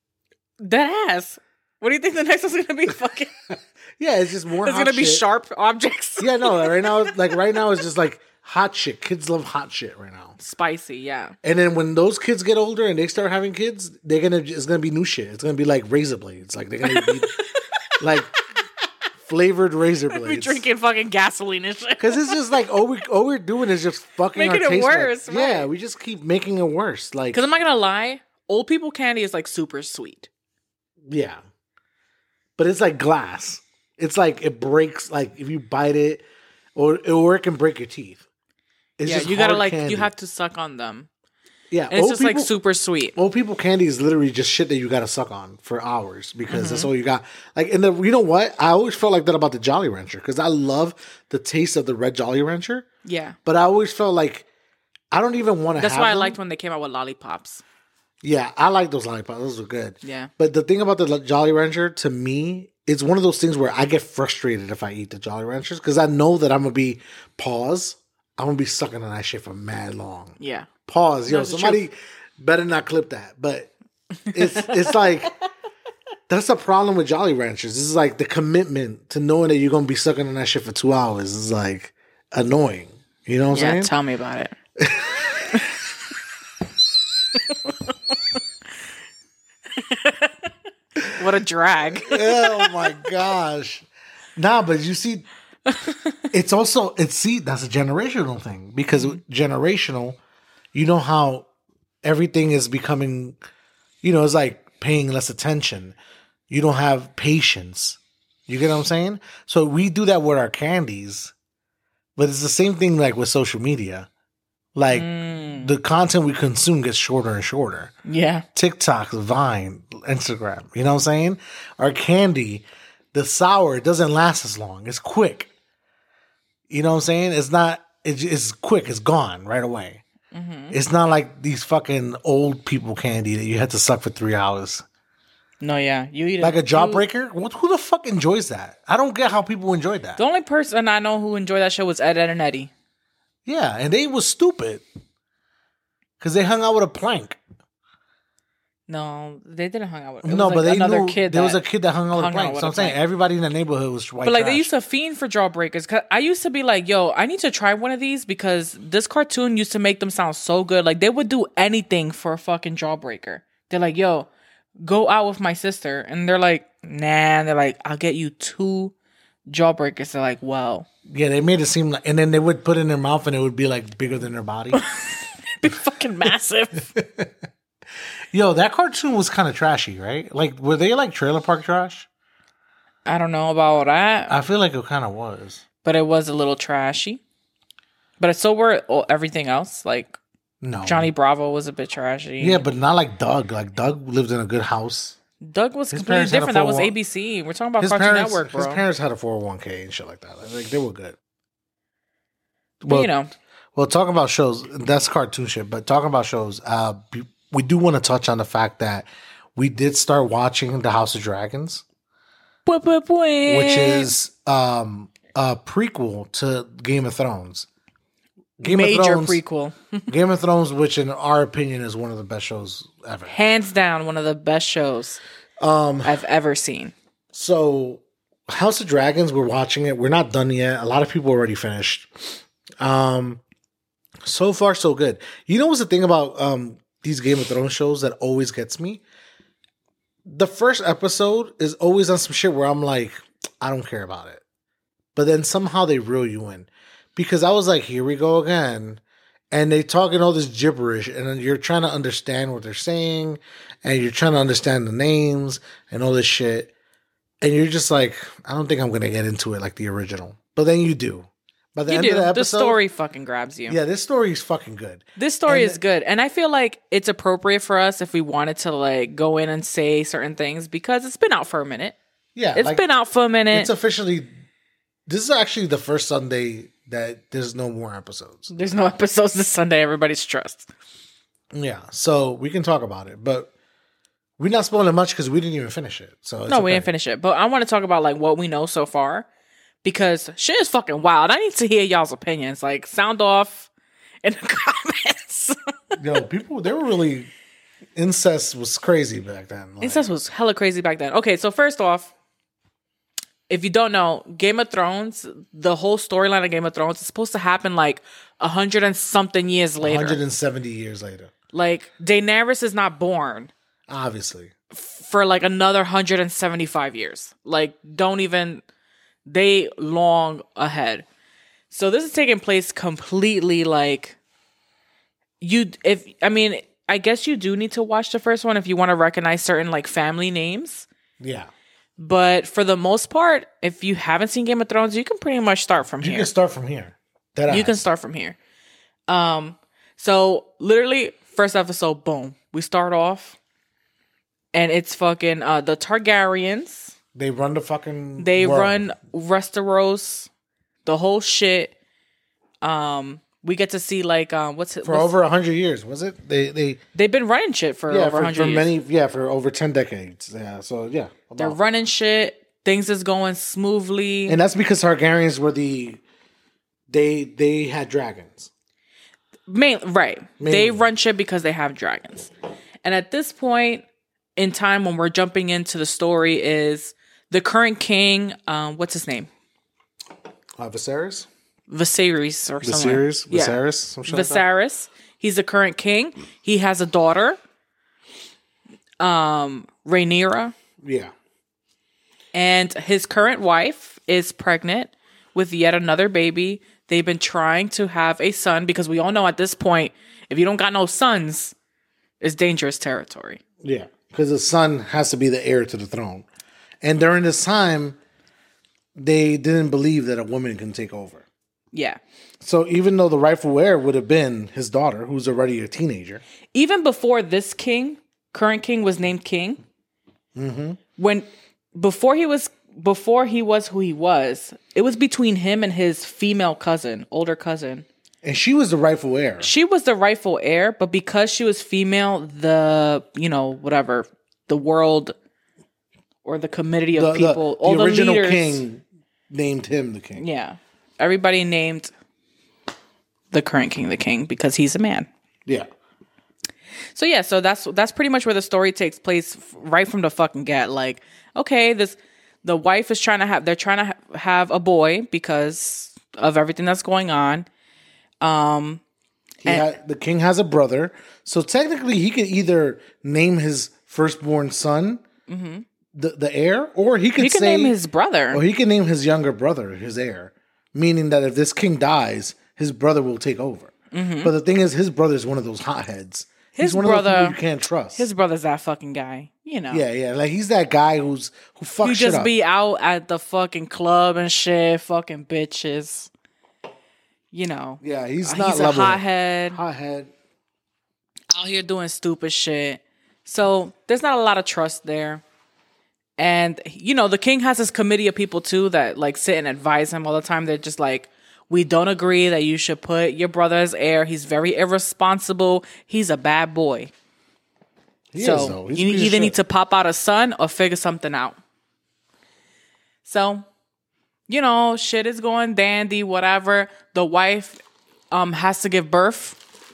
Dead ass. What do you think the next one's going to be? Fucking, Yeah, it's just more. it's hot going to be shit. sharp objects. Yeah, no, right now, like right now, it's just like hot shit. Kids love hot shit right now. Spicy, yeah. And then when those kids get older and they start having kids, they're gonna it's gonna be new shit. It's gonna be like razor blades. Like they're gonna be like flavored razor Be blades. drinking fucking gasoline and shit. Because it's just like all we all we're doing is just fucking Making our it taste buds. worse, Yeah, right. we just keep making it worse. Like Because I'm not going to lie, old people candy is like super sweet. yeah, but it's like glass. It's like it breaks. Like if you bite it, or or it can break your teeth. It's yeah, just you got to hard like, candy. you have to suck on them. Yeah, And it's old just like people- super sweet. Old people candy is literally just shit that you got to suck on for hours because Mm-hmm. that's all you got. Like, and the you know what? I always felt like that about the Jolly Rancher because I love the taste of the red Jolly Rancher, Yeah. but I always felt like I don't even want to. That's have why I them. liked when they came out with lollipops. Yeah, I like those lollipops. Those are good. Yeah. But the thing about the Jolly Rancher, to me, it's one of those things where I get frustrated if I eat the Jolly Ranchers because I know that I'm gonna be pause. I'm gonna be sucking on that shit for mad long. Yeah. Pause, yo. That's the Somebody better not clip that. But it's it's like that's the problem with Jolly Ranchers. This is like the commitment to knowing that you're gonna be sucking on that shit for two hours is like annoying. You know what I'm Yeah, saying? tell me about it. What a drag. Oh my gosh. Nah, but you see, it's also it's see that's a generational thing because generational, you know how everything is becoming, you know, it's like paying less attention. You don't have patience. You get what I'm saying? So we do that with our candies, but it's the same thing like with social media. Like the content we consume gets shorter and shorter. Yeah. TikTok, Vine, Instagram. You know what I'm saying? Our candy, the sour, it doesn't last as long. It's quick. You know what I'm saying? It's not, it's, it's quick. It's gone right away. It's not like these fucking old people candy that you had to suck for three hours. No, yeah. You eat it. Like a you- jawbreaker? What, who the fuck enjoys that? I don't get how people enjoyed that. The only person I know who enjoyed that show was Ed, Ed, and Eddie. Yeah, and they was stupid. Because they hung out with a plank. No, they didn't hang out with. It No, was but like they another knew kid. there was a that- kid that hung out with a hung out plank. with So a I'm saying plank. everybody in the neighborhood was white But like they trash. used to fiend for jawbreakers. 'Cause I used to be like, yo, I need to try one of these because this cartoon used to make them sound so good. Like they would do anything for a fucking jawbreaker. They're like, yo, go out with my sister, and they're like, nah. And they're like, I'll get you two jawbreakers. They're like, well, Yeah, they made it seem like, and then they would put it in their mouth and it would be like bigger than their body. be fucking massive. Yo, that cartoon was kind of trashy, right? Like, were they like trailer park trash? I don't know about that, I feel like it kind of was. but it was a little trashy. But so were oh, everything else. Like No. Johnny Bravo was a bit trashy. Yeah, but not like Doug. Like, Doug lived in a good house. Doug was His completely parents had a different. That was four oh one A B C. We're talking about His Cartoon parents, Network, bro. his parents had a four oh one k and shit like that. Like, they were good. Well, you know. Well, talking about shows, that's cartoon shit. But talking about shows, uh, we do want to touch on the fact that we did start watching The House of Dragons, which is um, a prequel to Game of Thrones. Game Major of Thrones, prequel. Game of Thrones, which in our opinion is one of the best shows ever. Hands down, one of the best shows um, I've ever seen. So, House of Dragons, we're watching it. We're not done yet. A lot of people already finished. Um, so far, so good. You know what's the thing about um, these Game of Thrones shows that always gets me? The first episode is always on some shit where I'm like, I don't care about it. But then somehow they reel you in. Because I was like, here we go again. And they talking all this gibberish. And then you're trying to understand what they're saying. And you're trying to understand the names and all this shit. And you're just like, I don't think I'm going to get into it like the original. But then you do. By the You end do. of the episode, The story fucking grabs you. yeah, this story is fucking good. This story And is good. And I feel like it's appropriate for us if we wanted to like go in and say certain things because it's been out for a minute. Yeah, It's like, been out for a minute. It's officially. This is actually the first Sunday that there's no more episodes. There's no episodes this Sunday. Everybody's stressed. Yeah, so we can talk about it, but we're not spoiling much because we didn't even finish it. So it's No, we okay. didn't finish it. But I want to talk about like what we know so far because shit is fucking wild. I need to hear y'all's opinions. Like sound off in the comments. Yo, people, they were really incest was crazy back then. Like, Incest was hella crazy back then. Okay, so first off, if you don't know, Game of Thrones, the whole storyline of Game of Thrones is supposed to happen like a hundred and something years later. one hundred seventy years later, Like Daenerys is not born obviously. for like another one hundred seventy-five years. Like don't even they long ahead. So this is taking place completely like you if I mean, I guess you do need to watch the first one if you want to recognize certain like family names. Yeah, But for the most part, if you haven't seen Game of Thrones, you can pretty much start from you here. can start from here. That You can start from here. Um, so literally, first episode, boom, we start off, and it's fucking uh, the Targaryens. They run the fucking. They world. run Westeros, the whole shit. Um, we get to see like um, what's it for what's, over a hundred years. Was it? They they they've been running shit for yeah over for, one hundred for years. many yeah for over ten decades. Yeah, so yeah, They're about. running shit. Things is going smoothly. And that's because Targaryens were the they they had dragons. Main, right. Mainly. They run shit because they have dragons. And at this point in time when we're jumping into the story is the current king, um, what's his name? Uh, Viserys, Viserys or something. Viserys, Yeah. Viserys, some shit like that? Viserys. He's the current king. He has a daughter, um, Rhaenyra. Yeah, And his current wife is pregnant with yet another baby. They've been trying to have a son because we all know at this point, if you don't got no sons, it's dangerous territory. yeah, because the son has to be the heir to the throne. And during this time, they didn't believe that a woman can take over. Yeah. So even though the rightful heir would have been his daughter, who's already a teenager, Even before this king, current king was named king. mm-hmm. When before he was before he was who he was, it was between him and his female cousin, older cousin. and she was the rightful heir. She was the rightful heir, but because she was female, the you know whatever the world or the committee of The, the- people, the all the original leaders, king named him the king. yeah, everybody named the current king the king because he's a man. Yeah. So yeah, so that's that's pretty much where the story takes place f- right from the fucking get. Like, okay, this the wife is trying to have they're trying to ha- have a boy because of everything that's going on. Um, He had, the king has a brother, so technically he could either name his firstborn son the the heir, or he could he can say, name his brother. or he can name his younger brother his heir, meaning that if this king dies, his brother will take over. But the thing is, his brother is one of those hotheads. His He's one brother- of those people you can't trust. His brother's that fucking guy, you know. yeah, yeah, like he's that guy who's who fucks He shit just up. be out at the fucking club and shit, fucking bitches. You know. yeah, he's Uh, not he's a level. hothead. Hothead. Out here doing stupid shit. So there's not a lot of trust there. And you know, the king has his committee of people too that like sit and advise him all the time. They're just like, We don't agree that you should put your brother as heir. He's very irresponsible. He's a bad boy. He so is, though. He's a you piece of either shit. need to pop out a son or figure something out. So, you know, shit is going dandy, whatever. The wife um has to give birth.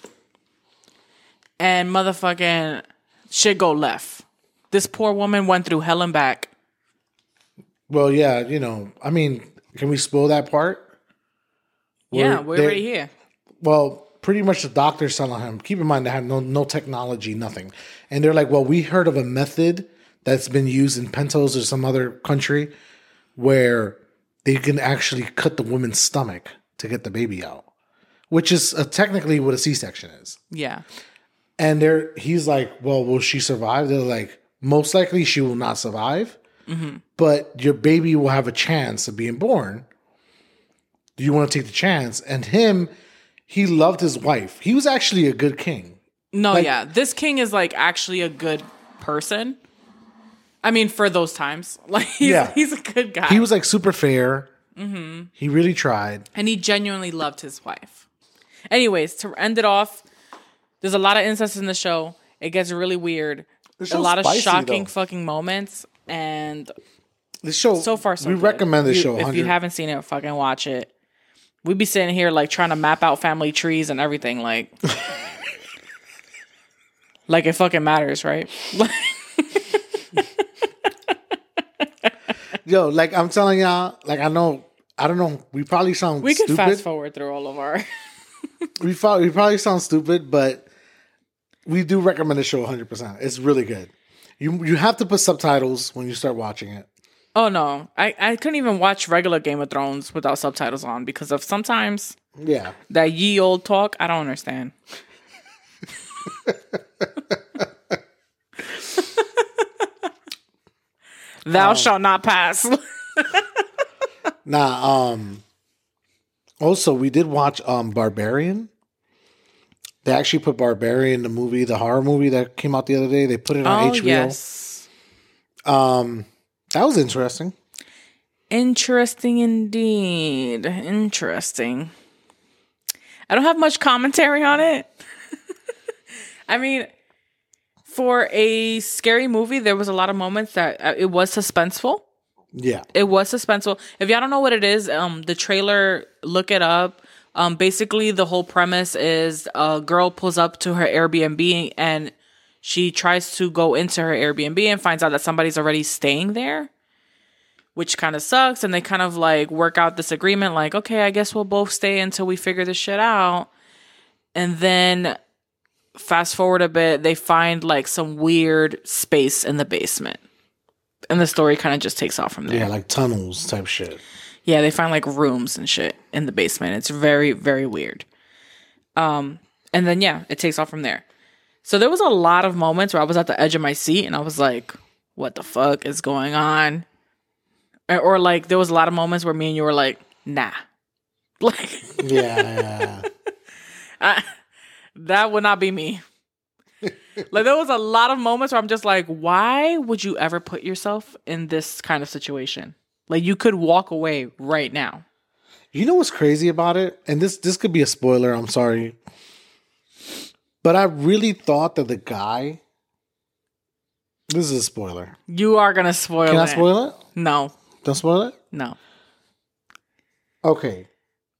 And motherfucking shit go left. This poor woman went through hell and back. Well, yeah, you know, I mean, can we spoil that part? Yeah, Where we're they- already here. Well, pretty much the doctor's telling him, keep in mind they have no, no technology, nothing. And they're like, well, we heard of a method that's been used in Pentos or some other country where they can actually cut the woman's stomach to get the baby out, which is uh, technically what a C-section is. Yeah. And they're, he's like, well, will she survive? They're like, most likely she will not survive, Mm-hmm. but your baby will have a chance of being born. Do you want to take the chance? And him, he loved his wife. He was actually a good king. No, Like- yeah. This king is like actually a good person. I mean, for those times. Like he's, Yeah. he's a good guy. He was like super fair. Mm-hmm. He really tried. and he genuinely loved his wife. Anyways, to end it off, there's a lot of incest in the show. It gets really weird. The A show's lot of spicy, shocking though. fucking moments. And The show, so far, so we good. recommend this You- show. If you one hundred haven't seen it, fucking watch it. We'd be sitting here like trying to map out family trees and everything, like, like it fucking matters, right? Yo, like I'm telling y'all, like I know, I don't know, we probably sound we could stupid. fast forward through all of our. We, fo- we probably sound stupid, but we do recommend the show one hundred percent. It's really good. You you have to put subtitles when you start watching it. Oh no, I I couldn't even watch regular Game of Thrones without subtitles on because of sometimes Yeah. that ye old talk I don't understand. Thou shalt not pass. Nah, um also we did watch um Barbarian. They actually put Barbarian, the movie, the horror movie that came out the other day. They put it on Oh H B O. yes. Um that was interesting. Interesting indeed. Interesting. I don't have much commentary on it. I mean, for a scary movie, there was a lot of moments that uh, it was suspenseful. Yeah. It was suspenseful. If y'all don't know what it is, um, the trailer, look it up. Um, basically, the whole premise is a girl pulls up to her Airbnb and she tries to go into her Airbnb and finds out that somebody's already staying there, which kind of sucks. And they kind of like work out this agreement, like, okay, I guess we'll both stay until we figure this shit out. And then fast forward a bit, they find like some weird space in the basement. And the story kind of just takes off from there. Yeah, like tunnels type shit. Yeah, they find like rooms and shit in the basement. It's very, very weird. Um, and then yeah, it takes off from there. So there was a lot of moments where I was at the edge of my seat and I was like, what the fuck is going on? Or, or like there was a lot of moments where me and you were like, nah. Like Yeah, yeah. I, that would not be me. Like there was a lot of moments where I'm just like, why would you ever put yourself in this kind of situation? Like you could walk away right now. You know what's crazy about it? And this this could be a spoiler, I'm sorry. But I really thought that the guy This is a spoiler. You are gonna spoil Can it. I spoil it? No, Don't spoil it? no. Okay.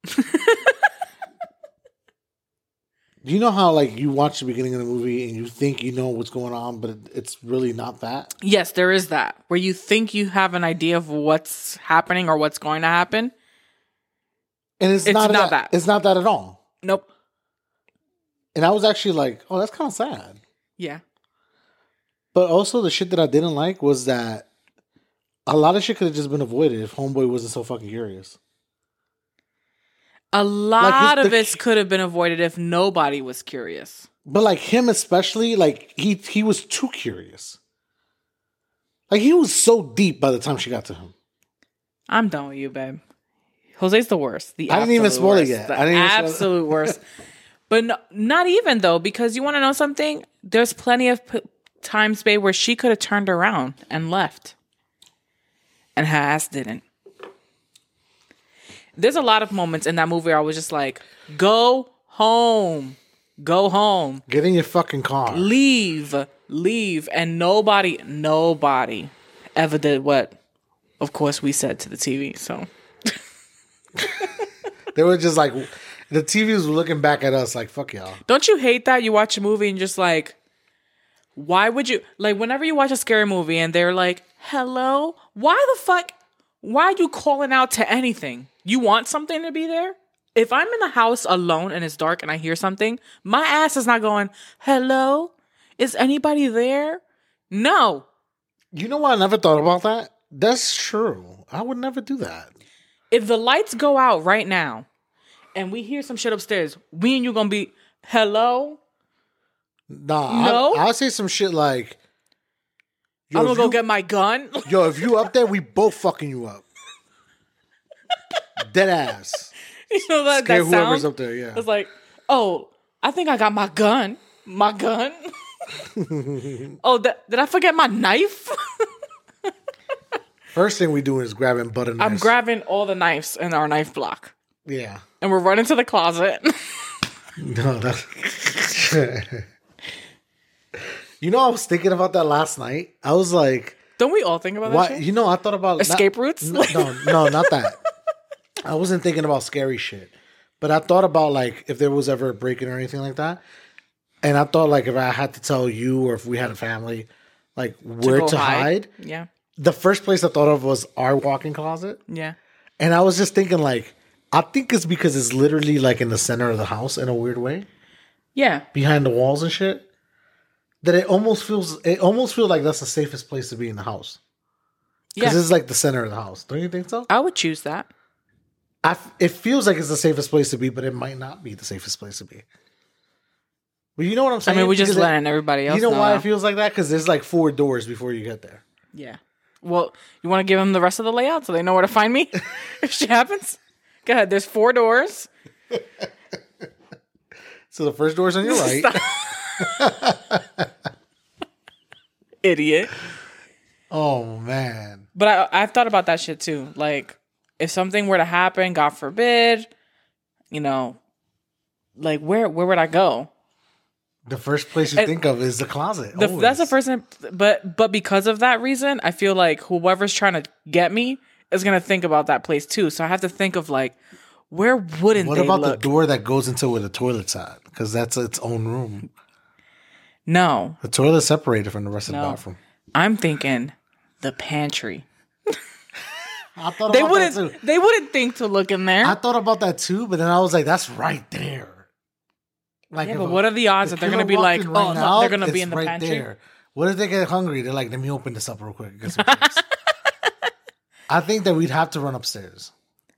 Do you know how like you watch the beginning of the movie and you think you know what's going on, but it- it's really not that? Yes, there is that where you think you have an idea of what's happening or what's going to happen. And it's, It's not, not that. that. It's not that at all. Nope. And I was actually like, oh, that's kind of sad. Yeah. But also the shit that I didn't like was that a lot of shit could have just been avoided if Homeboy wasn't so fucking curious. A lot his- of the- it could have been avoided if nobody was curious. But like him especially, like he he was too curious. Like he was so deep by the time she got to him. I'm done with you, babe. Jose's the worst. The I didn't even absolute spoil it worst. yet. The I didn't even spoil it. absolute worst. But no, not even though, because you want to know something? There's plenty of p- times, babe, where she could have turned around and left, and her ass didn't. there's a lot of moments in that movie where I was just like, go home. Go home. Get in your fucking car. Leave. Leave. And nobody, nobody ever did what, of course, we said to the T V. So They were just like, the T V was looking back at us like, fuck y'all. don't you hate that? You watch a movie and just like, why would you, like, whenever you watch a scary movie and they're like, hello, why the fuck, why are you calling out to anything? You want something to be there? If I'm in the house alone and it's dark and I hear something, my ass is not going, hello, is anybody there? No. You know what? I never thought about that. That's true. I would never do that. If the lights go out right now and we hear some shit upstairs, we and you gonna be, hello? Nah, No? I, I'll say some shit like, yo, I'm gonna if go you- get my gun. Yo, if you up there, we both fucking you up. Dead ass. You know that, Scare that whoever's sound? up there, yeah. It's like, oh, I think I got my gun. My gun. oh, th- did I forget my knife? First thing we do is grabbing butter knives. I'm grabbing all the knives in our knife block. Yeah. And we're running to the closet. No, that's... You know, I was thinking about that last night. I was like, Don't we all think about that what? shit? You know, I thought about... Escape not- routes? No, no, no, not that. I wasn't thinking about scary shit. But I thought about, like, if there was ever a break-in or anything like that. And I thought, like, if I had to tell you or if we had a family, like, where go to hide. Yeah. The first place I thought of was our walk-in closet. Yeah. And I was just thinking, like, I think it's because it's literally, like, in the center of the house in a weird way. Yeah. Behind the walls and shit. That it almost feels, it almost feels like that's the safest place to be in the house. Because Yeah. it's like the center of the house. Don't you think so? I would choose that. I f- it feels like it's the safest place to be, but it might not be the safest place to be. But you know what I'm I saying? mean, we just Because it- letting everybody else You know know why now. it feels like that? Because there's like four doors before you get there. Yeah. Well, you want to give them the rest of the layout so they know where to find me if shit happens? Go ahead. There's four doors. So the first door's on your right. Idiot. Oh, man. But I, I've thought about that shit too. Like, if something were to happen, God forbid, you know, like where where would I go? The first place you And- think of is the closet. The, that's the always. first thing. But but because of that reason, I feel like whoever's trying to get me is gonna think about that place too. So I have to think of like, where wouldn't What they about look? the door that goes into where the toilet's at? Because that's its own room. No, The toilet's separated from the rest of the No. bathroom. I'm thinking the pantry. I thought They about that too. wouldn't. They wouldn't think to look in there. I thought about that too, but then I was like, that's right there. Like, Yeah, if but a- what are the odds if that they're killer gonna be walked like, in oh, right no, now, they're gonna be it's in the right pantry? there. What if they get hungry? They're like, let me open this up real quick. and get some chips." I think that we'd have to run upstairs.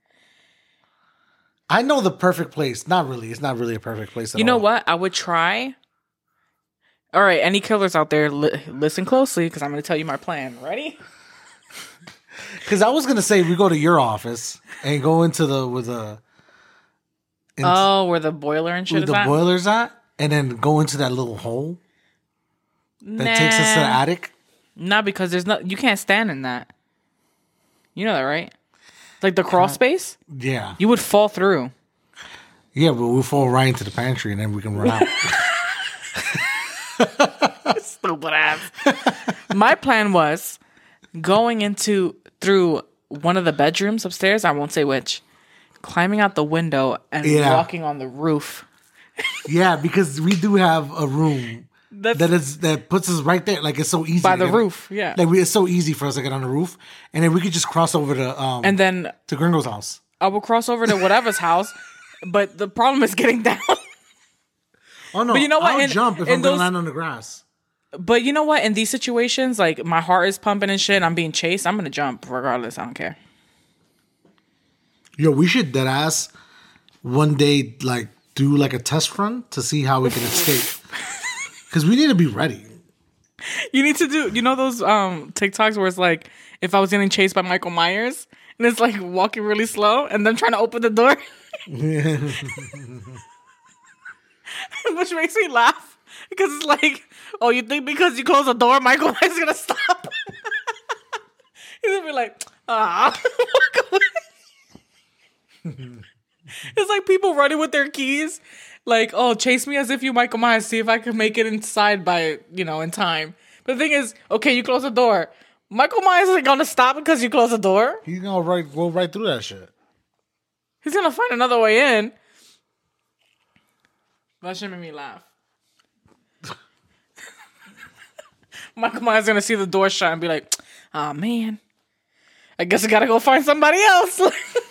I know the perfect place. Not really. It's not really a perfect place at You know all. what? I would try. All right, any killers out there, li- listen closely because I'm going to tell you my plan. Ready? Because I was gonna say we go to your office and go into the with the into, Oh, where the boiler and shit where is the at? boiler's at, and then go into that little hole that nah, takes us to the attic. Not because there's no. You can't stand in that. You know that, right? Like the crawl space, Yeah, you would fall through. yeah, but we'll fall right into the pantry and then we can run out. Stupid ass. My plan was going into through one of the bedrooms upstairs. I won't say which. Climbing out the window and Yeah. walking on the roof. Yeah, because we do have a room That's that is that puts us right there. Like it's so easy by to the get- roof. Yeah. Like we, it's so easy for us to get on the roof, and then we could just cross over to um And then to Gringo's house. I will cross over to whatever's house. But the problem is getting down. Oh no! But you know what? I'll In- jump if in I'm gonna those- land on the grass. But you know what? In these situations, like my heart is pumping and shit, and I'm being chased. I'm gonna jump regardless. I don't care. Yo, we should dead ass one day like do like a test run to see how we can escape. Because we need to be ready. You need to do. You know those um TikToks where it's like, if I was getting chased by Michael Myers, and it's like walking really slow, and then trying to open the door, which makes me laugh because it's like, oh, you think because you close the door, Michael Myers is gonna stop? He's gonna be like, ah, walk away. It's like people running with their keys. Like, oh, chase me as if you Michael Myers. See if I can make it inside by, you know, in time. But the thing is, okay, you close the door. Michael Myers isn't going to stop because you close the door. He's going to right, go right through that shit. He's going to find another way in. That shit made me laugh. Michael Myers going to see the door shut and be like, oh, man. I guess I got to go find somebody else.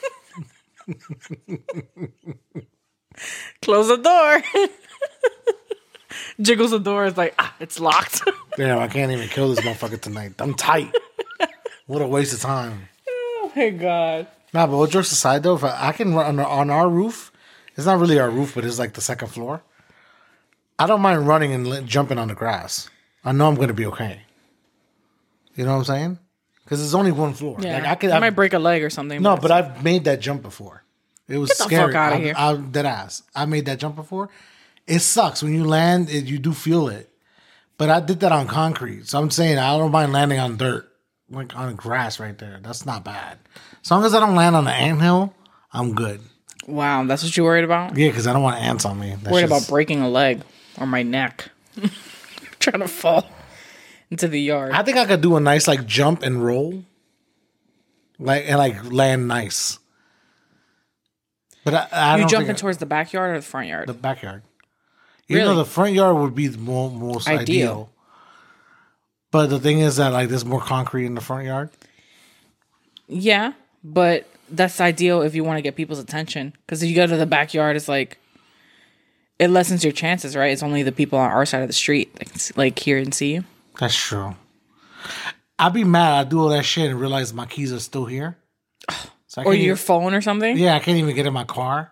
Close the door. Jiggles the door. It's like, ah, it's locked. Damn, I can't even kill this motherfucker tonight. I'm tight. What a waste of time. Oh, my God. Nah, but what jokes aside, though, if I, I can run on, on our roof, it's not really our roof, but it's like the second floor. I don't mind running and li- jumping on the grass. I know I'm going to be okay. You know what I'm saying? Because it's only one floor. Yeah. Like I could, you I've, might break a leg or something. No, but I've made that jump before. It was Get the scary. fuck outta I, here. I, dead ass. I made that jump before. It sucks when you land. It, you do feel it, but I did that on concrete. So I'm saying I don't mind landing on dirt, like on grass right there. That's not bad. As long as I don't land on the anthill, I'm good. Wow, that's what you're worried about? Yeah, because I don't want ants on me. That's Worried just- about breaking a leg or my neck. Trying to fall into the yard. I think I could do a nice like jump and roll, like and like land nice. But I, I you don't jumping think I- towards the backyard or the front yard? the backyard. Even Really? though the front yard would be the mo- most ideal. Ideal. But the thing is that like there's more concrete in the front yard. Yeah, but that's ideal if you want to get people's attention. Because if you go to the backyard, it's like, it lessens your chances, right? It's only the people on our side of the street that can s- like hear and see you. That's true. I'd be mad. I do all that shit and realize my keys are still here. So I Or can't your even- phone or something. yeah, I can't even get in my car.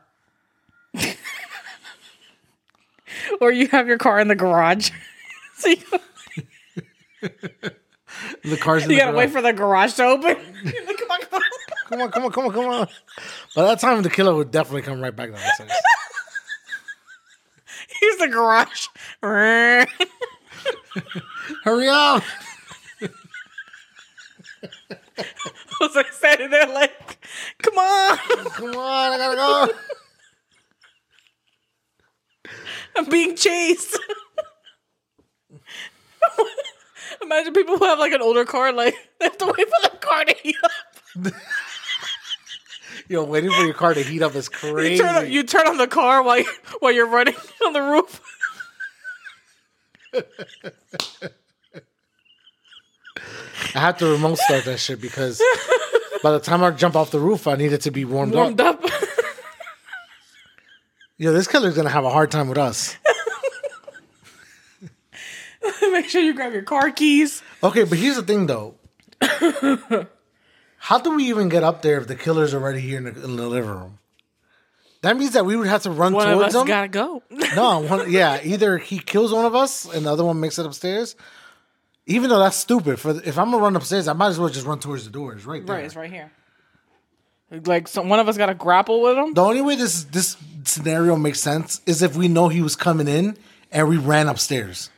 Or you have your car in the garage. So you, The car's in you the gotta wait garage. for the garage to open. You're like, come on, come on. Come on, come on, come on, come on. By that time, the killer would definitely come right back downstairs. Here's the garage. Hurry up! I was like standing there like, come on. Come on, I gotta go. I'm being chased. Imagine people who have like an older car, like they have to wait for the car to heat up. Yo, waiting for your car to heat up is crazy. You turn, on, you turn on the car while you, while you're running on the roof. I have to remote start that shit because by the time I jump off the roof, I need it to be warmed, Warmed up. up. Yo, this killer's gonna have a hard time with us. Make sure you grab your car keys. Okay, but here's the thing though. How do we even get up there if the killer's already here in the, in the living room? That means that we would have to run One of towards us him. gotta go. No, one, yeah, either he kills one of us and the other one makes it upstairs. Even though that's stupid. For if I'm gonna run upstairs, I might as well just run towards the doors right there. Right, it's right here. Like, so one of us gotta grapple with him. The only way this this scenario makes sense is if we know he was coming in and we ran upstairs.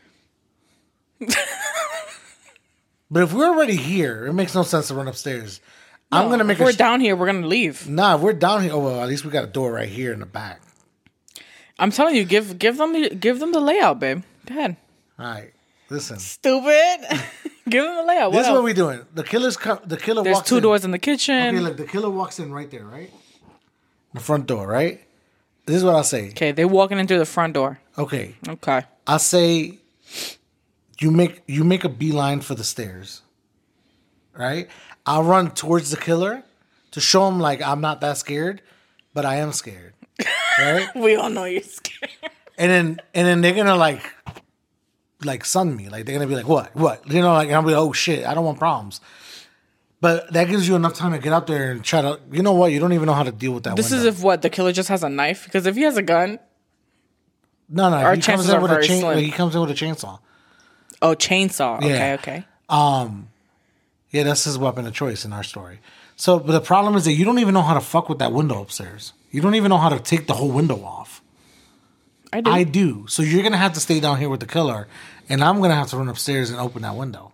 But if we're already here, it makes no sense to run upstairs. I'm gonna make If we're a sh- down here, we're gonna leave. Nah, if we're down here. Oh well, at least we got a door right here in the back. I'm telling you, give give them the give them the layout, babe. Go ahead. All right, listen. Stupid. Give them the layout. What This is else? what we doing. The killer's come. The killer There's walks two in. doors in the kitchen. Okay, look, the killer walks in right there, right? The front door, right? This is what I'll say. Okay, they walking in through the front door. Okay, Okay. I'll say you make you make a beeline for the stairs, right? I'll run towards the killer to show him like I'm not that scared, but I am scared, right? We all know you're scared. And then and then they're gonna like like sun me, like they're gonna be like what what you know, like and I'll be like, oh shit, I don't want problems. But that gives you enough time to get up there and try to, you know what? You don't even know how to deal with that. This window. is if what the killer just has a knife. Because if he has a gun, no, no. our He comes chances in are with a very chain. slim. He comes in with a chainsaw. oh, chainsaw. Okay, Yeah. okay. Yeah, that's his weapon of choice in our story. So, but the problem is that you don't even know how to fuck with that window upstairs. You don't even know how to take the whole window off. I do. I do. So you're gonna have to stay down here with the killer, and I'm gonna have to run upstairs and open that window.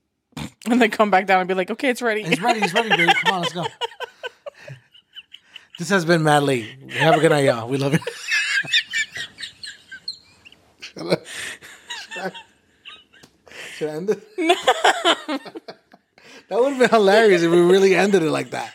and then come back down and be like, okay, it's ready. He's ready. He's ready, baby. Come on, let's go. This has been Mad Late. Have a good night, y'all. We love you. Should I, should I, should I end it? No. That would have been hilarious if we really ended it like that.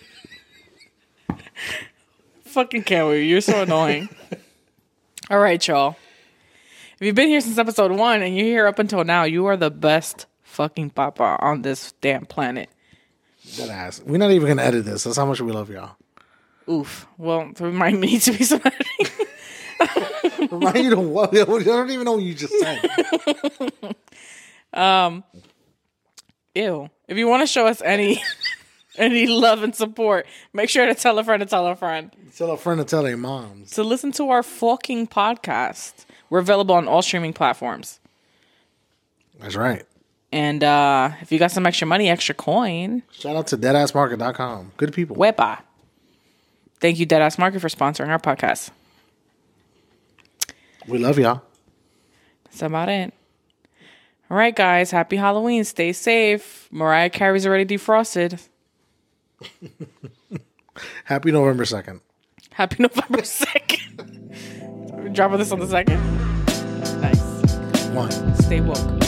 Fucking can't we? You're so annoying. All right, y'all. If you've been here since episode one and you're here up until now, you are the best fucking papa on this damn planet. That ass. We're not even going to edit this. That's how much we love y'all. Oof. Well, there might need to be some editing. Remind you to what? I don't even know what you just said. um, ew. If you want to show us any any love and support, make sure to tell a friend to tell a friend. Tell a friend to tell their moms. To listen to our fucking podcast. We're available on all streaming platforms. That's right. And uh, if you got some extra money, extra coin. Shout out to dead ass market dot com. Good people. Wepa. Thank you, Deadass Market, for sponsoring our podcast. We love y'all. That's about it. All right, guys. Happy Halloween. Stay safe. Mariah Carey's already defrosted. Happy November second. Happy November second. Dropping this on the second. Nice. One. Stay woke.